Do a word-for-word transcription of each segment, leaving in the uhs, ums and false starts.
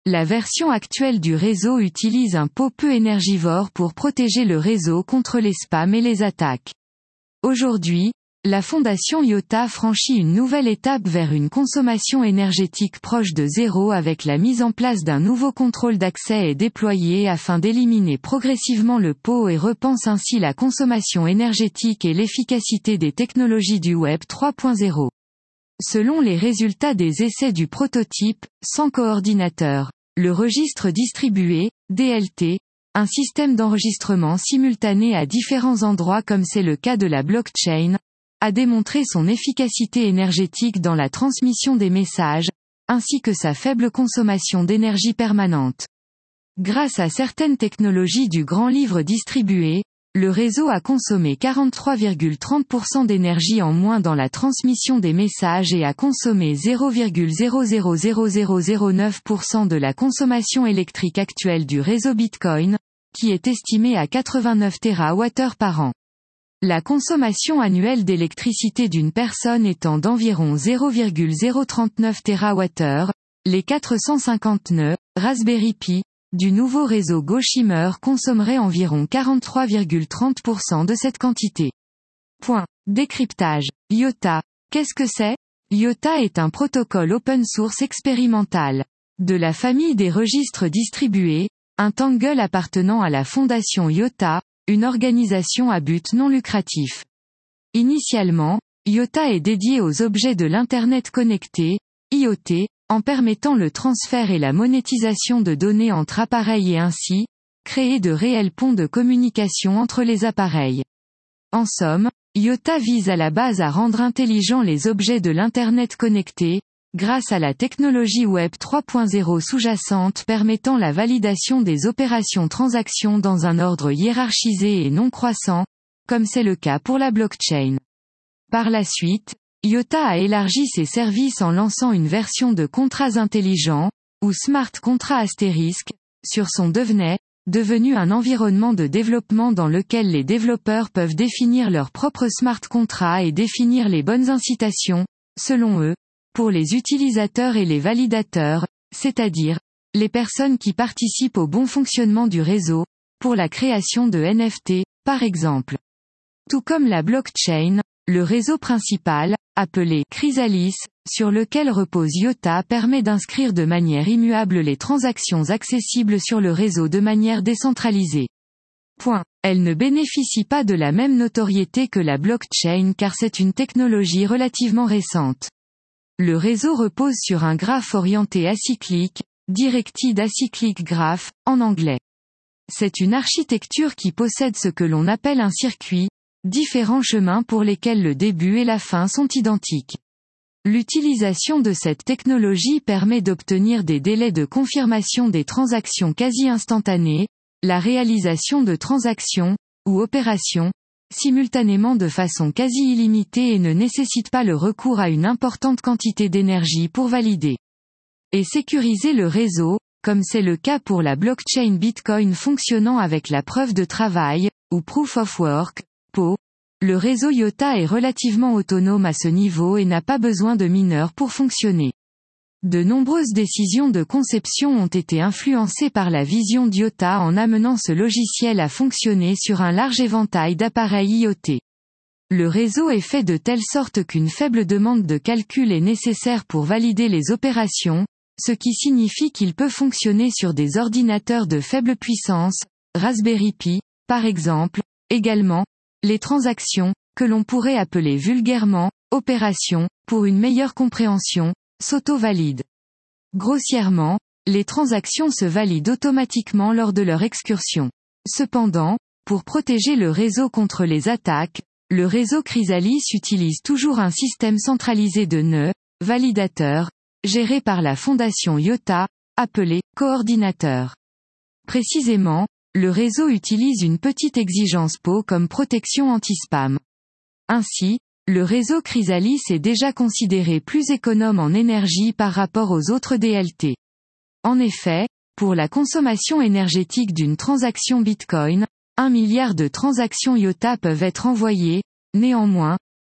la version actuelle du réseau utilise un pot peu énergivore pour protéger le réseau contre les spams et les attaques. Aujourd'hui, la fondation Yotta franchit une nouvelle étape vers une consommation énergétique proche de zéro avec la mise en place d'un nouveau contrôle d'accès est déployé afin d'éliminer progressivement le pot et repense ainsi la consommation énergétique et l'efficacité des technologies du Web trois point zéro. Selon les résultats des essais du prototype, sans coordinateur, le registre distribué, D L T, un système d'enregistrement simultané à différents endroits comme c'est le cas de la blockchain, a démontré son efficacité énergétique dans la transmission des messages, ainsi que sa faible consommation d'énergie permanente. Grâce à certaines technologies du grand livre distribué, le réseau a consommé quarante-trois virgule trente pour cent d'énergie en moins dans la transmission des messages et a consommé zéro virgule zéro zéro zéro zéro zéro neuf pour cent de la consommation électrique actuelle du réseau Bitcoin, qui est estimé à quatre-vingt-neuf térawattheures par an. La consommation annuelle d'électricité d'une personne étant d'environ zéro virgule zéro trente-neuf térawattheures, les quatre cent cinquante nœuds, Raspberry Pi, du nouveau réseau Gossamer consommeraient environ quarante-trois virgule trente pour cent de cette quantité. Point. Décryptage. Yotta. Qu'est-ce que c'est? Yotta est un protocole open source expérimental. De la famille des registres distribués, un tangle appartenant à la fondation Yotta, une organisation à but non lucratif. Initialement, Yotta est dédié aux objets de l'Internet connecté, I O T, en permettant le transfert et la monétisation de données entre appareils et ainsi, créer de réels ponts de communication entre les appareils. En somme, Yotta vise à la base à rendre intelligents les objets de l'Internet connecté, grâce à la technologie Web trois point zéro sous-jacente permettant la validation des opérations transactions dans un ordre hiérarchisé et non croissant, comme c'est le cas pour la blockchain. Par la suite, Yotta a élargi ses services en lançant une version de contrats intelligents, ou Smart Contract astérisque, sur son DevNet, devenu un environnement de développement dans lequel les développeurs peuvent définir leurs propres smart contracts et définir les bonnes incitations, selon eux, pour les utilisateurs et les validateurs, c'est-à-dire, les personnes qui participent au bon fonctionnement du réseau, pour la création de N F T, par exemple. Tout comme la blockchain, le réseau principal, appelé Chrysalis, sur lequel repose Yotta permet d'inscrire de manière immuable les transactions accessibles sur le réseau de manière décentralisée. Point. Elle ne bénéficie pas de la même notoriété que la blockchain car c'est une technologie relativement récente. Le réseau repose sur un graphe orienté acyclique, Directed Acyclic Graph, en anglais. C'est une architecture qui possède ce que l'on appelle un circuit, différents chemins pour lesquels le début et la fin sont identiques. L'utilisation de cette technologie permet d'obtenir des délais de confirmation des transactions quasi instantanés, la réalisation de transactions, ou opérations, simultanément de façon quasi illimitée et ne nécessite pas le recours à une importante quantité d'énergie pour valider et sécuriser le réseau, comme c'est le cas pour la blockchain Bitcoin fonctionnant avec la preuve de travail, ou Proof of Work, P O. Le réseau Yotta est relativement autonome à ce niveau et n'a pas besoin de mineurs pour fonctionner. De nombreuses décisions de conception ont été influencées par la vision d'Yotta en amenant ce logiciel à fonctionner sur un large éventail d'appareils I O T. Le réseau est fait de telle sorte qu'une faible demande de calcul est nécessaire pour valider les opérations, ce qui signifie qu'il peut fonctionner sur des ordinateurs de faible puissance, Raspberry Pi, par exemple. Également, les transactions, que l'on pourrait appeler vulgairement, opérations, pour une meilleure compréhension, s'auto-valident. Grossièrement, les transactions se valident automatiquement lors de leur excursion. Cependant, pour protéger le réseau contre les attaques, le réseau Chrysalis utilise toujours un système centralisé de nœuds, validateurs, géré par la fondation Yotta, appelé coordinateur. Précisément, le réseau utilise une petite exigence P O comme protection anti-spam. Ainsi, le réseau Chrysalis est déjà considéré plus économe en énergie par rapport aux autres D L T. En effet, pour la consommation énergétique d'une transaction Bitcoin, un milliard de transactions Yotta peuvent être envoyées. Néanmoins,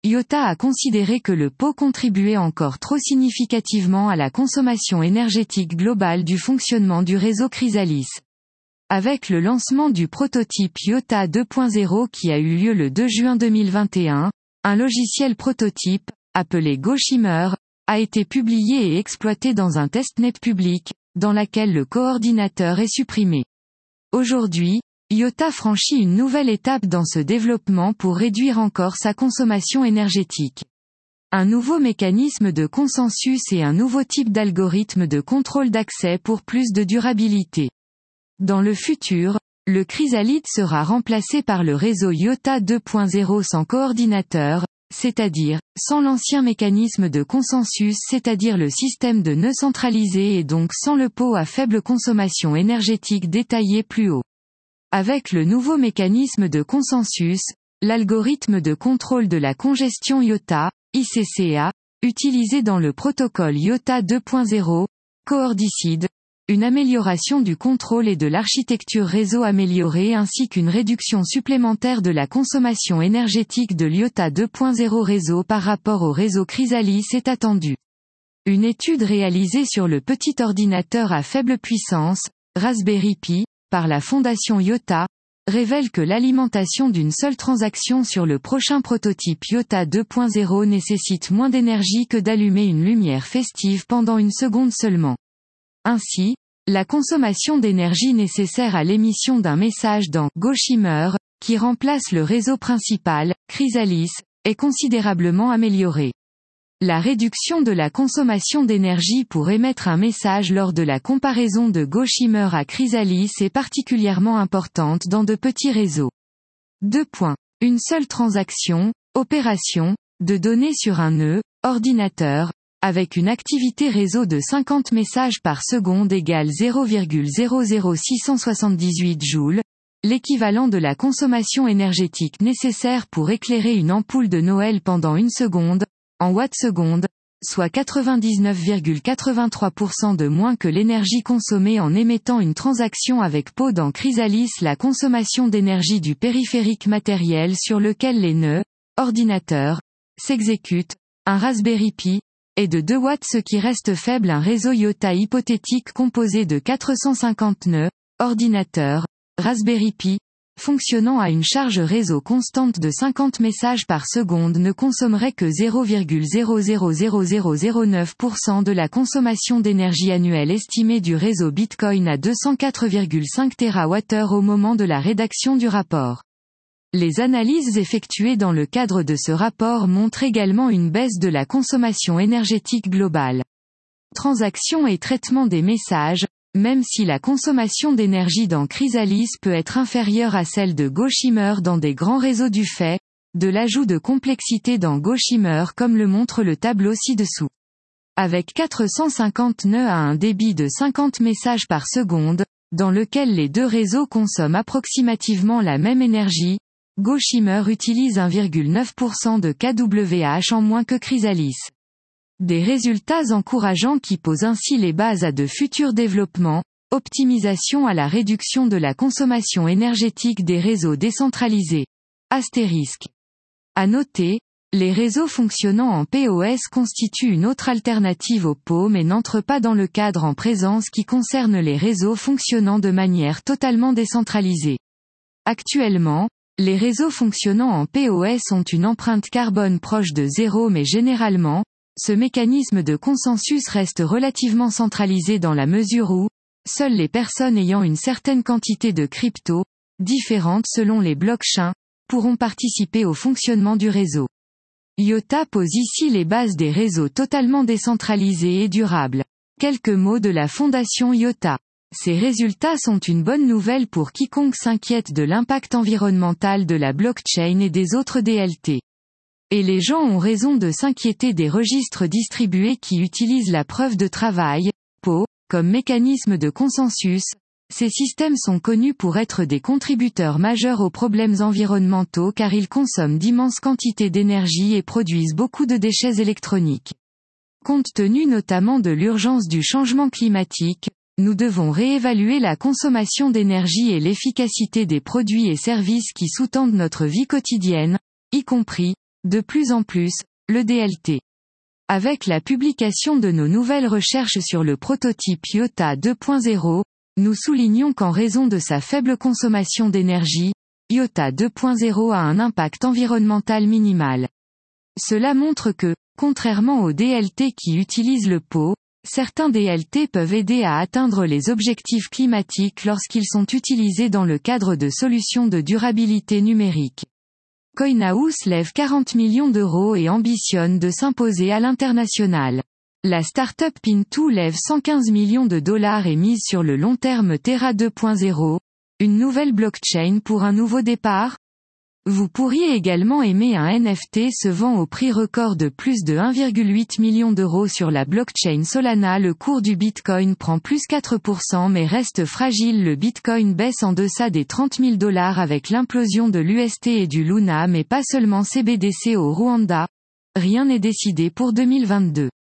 IOTA a considéré que le pot contribuait encore trop significativement à la consommation énergétique globale du fonctionnement du réseau Chrysalis. Avec le lancement du prototype IOTA deux point zéro qui a eu lieu le deux juin deux mille vingt et un, un logiciel prototype, appelé Goshimer, a été publié et exploité dans un testnet public, dans laquelle le coordinateur est supprimé. Aujourd'hui, IOTA franchit une nouvelle étape dans ce développement pour réduire encore sa consommation énergétique. Un nouveau mécanisme de consensus et un nouveau type d'algorithme de contrôle d'accès pour plus de durabilité. Dans le futur, le Chrysalis sera remplacé par le réseau IOTA deux point zéro sans coordinateur, c'est-à-dire, sans l'ancien mécanisme de consensus, c'est-à-dire le système de nœuds centralisé et donc sans le pot à faible consommation énergétique détaillé plus haut. Avec le nouveau mécanisme de consensus, l'algorithme de contrôle de la congestion IOTA, I C C A, utilisé dans le protocole IOTA deux point zéro, coordicide, une amélioration du contrôle et de l'architecture réseau améliorée ainsi qu'une réduction supplémentaire de la consommation énergétique de l'IOTA deux point zéro réseau par rapport au réseau Chrysalis est attendue. Une étude réalisée sur le petit ordinateur à faible puissance, Raspberry Pi, par la fondation IOTA, révèle que l'alimentation d'une seule transaction sur le prochain prototype IOTA deux point zéro nécessite moins d'énergie que d'allumer une lumière festive pendant une seconde seulement. Ainsi, la consommation d'énergie nécessaire à l'émission d'un message dans Goshimer, qui remplace le réseau principal, Chrysalis, est considérablement améliorée. La réduction de la consommation d'énergie pour émettre un message lors de la comparaison de Goshimer à Chrysalis est particulièrement importante dans de petits réseaux. deux points. Une seule transaction, opération, de données sur un nœud, ordinateur, avec une activité réseau de cinquante messages par seconde égale zéro virgule zéro zéro six cent soixante-dix-huit joules, l'équivalent de la consommation énergétique nécessaire pour éclairer une ampoule de Noël pendant une seconde, en watts-seconde, soit quatre-vingt-dix-neuf virgule quatre-vingt-trois pour cent de moins que l'énergie consommée en émettant une transaction avec pot dans Chrysalis. La consommation d'énergie du périphérique matériel sur lequel les nœuds, ordinateurs, s'exécutent, un Raspberry Pi, est de deux watts, ce qui reste faible. Un réseau IOTA hypothétique composé de quatre cent cinquante nœuds, ordinateurs, Raspberry Pi, fonctionnant à une charge réseau constante de cinquante messages par seconde ne consommerait que zéro virgule zéro zéro zéro zéro zéro neuf pour cent de la consommation d'énergie annuelle estimée du réseau Bitcoin à deux cent quatre virgule cinq térawattheures au moment de la rédaction du rapport. Les analyses effectuées dans le cadre de ce rapport montrent également une baisse de la consommation énergétique globale. Transaction et traitement des messages, même si la consommation d'énergie dans Chrysalis peut être inférieure à celle de Goshimer dans des grands réseaux du fait, de l'ajout de complexité dans Goshimer comme le montre le tableau ci-dessous. Avec quatre cent cinquante nœuds à un débit de cinquante messages par seconde, dans lequel les deux réseaux consomment approximativement la même énergie, Goshimer utilise un virgule neuf pour cent de K W H en moins que Chrysalis. Des résultats encourageants qui posent ainsi les bases à de futurs développements, optimisation à la réduction de la consommation énergétique des réseaux décentralisés. Astérisque. À noter, les réseaux fonctionnant en P O S constituent une autre alternative au pot mais n'entrent pas dans le cadre en présence qui concerne les réseaux fonctionnant de manière totalement décentralisée. Actuellement, les réseaux fonctionnant en P O S ont une empreinte carbone proche de zéro mais généralement, ce mécanisme de consensus reste relativement centralisé dans la mesure où, seules les personnes ayant une certaine quantité de crypto, différentes selon les blockchains, pourront participer au fonctionnement du réseau. IOTA pose ici les bases des réseaux totalement décentralisés et durables. Quelques mots de la fondation IOTA. Ces résultats sont une bonne nouvelle pour quiconque s'inquiète de l'impact environnemental de la blockchain et des autres D L T. Et les gens ont raison de s'inquiéter des registres distribués qui utilisent la preuve de travail, P O, comme mécanisme de consensus. Ces systèmes sont connus pour être des contributeurs majeurs aux problèmes environnementaux car ils consomment d'immenses quantités d'énergie et produisent beaucoup de déchets électroniques. Compte tenu notamment de l'urgence du changement climatique, nous devons réévaluer la consommation d'énergie et l'efficacité des produits et services qui sous-tendent notre vie quotidienne, y compris de plus en plus, le D L T. Avec la publication de nos nouvelles recherches sur le prototype Iota deux point zéro, nous soulignons qu'en raison de sa faible consommation d'énergie, Iota deux point zéro a un impact environnemental minimal. Cela montre que, contrairement aux D L T qui utilisent le pot, certains D L T peuvent aider à atteindre les objectifs climatiques lorsqu'ils sont utilisés dans le cadre de solutions de durabilité numérique. Coinhouse lève quarante millions d'euros et ambitionne de s'imposer à l'international. La start-up Pinto lève cent quinze millions de dollars et mise sur le long terme Terra deux point zéro, une nouvelle blockchain pour un nouveau départ? Vous pourriez également aimer un N F T se vend au prix record de plus de un virgule huit million d'euros sur la blockchain Solana. Le cours du Bitcoin prend plus quatre pour cent mais reste fragile. Le Bitcoin baisse en deçà des trente mille dollars avec l'implosion de l'U S T et du Luna mais pas seulement C B D C au Rwanda. Rien n'est décidé pour deux mille vingt-deux.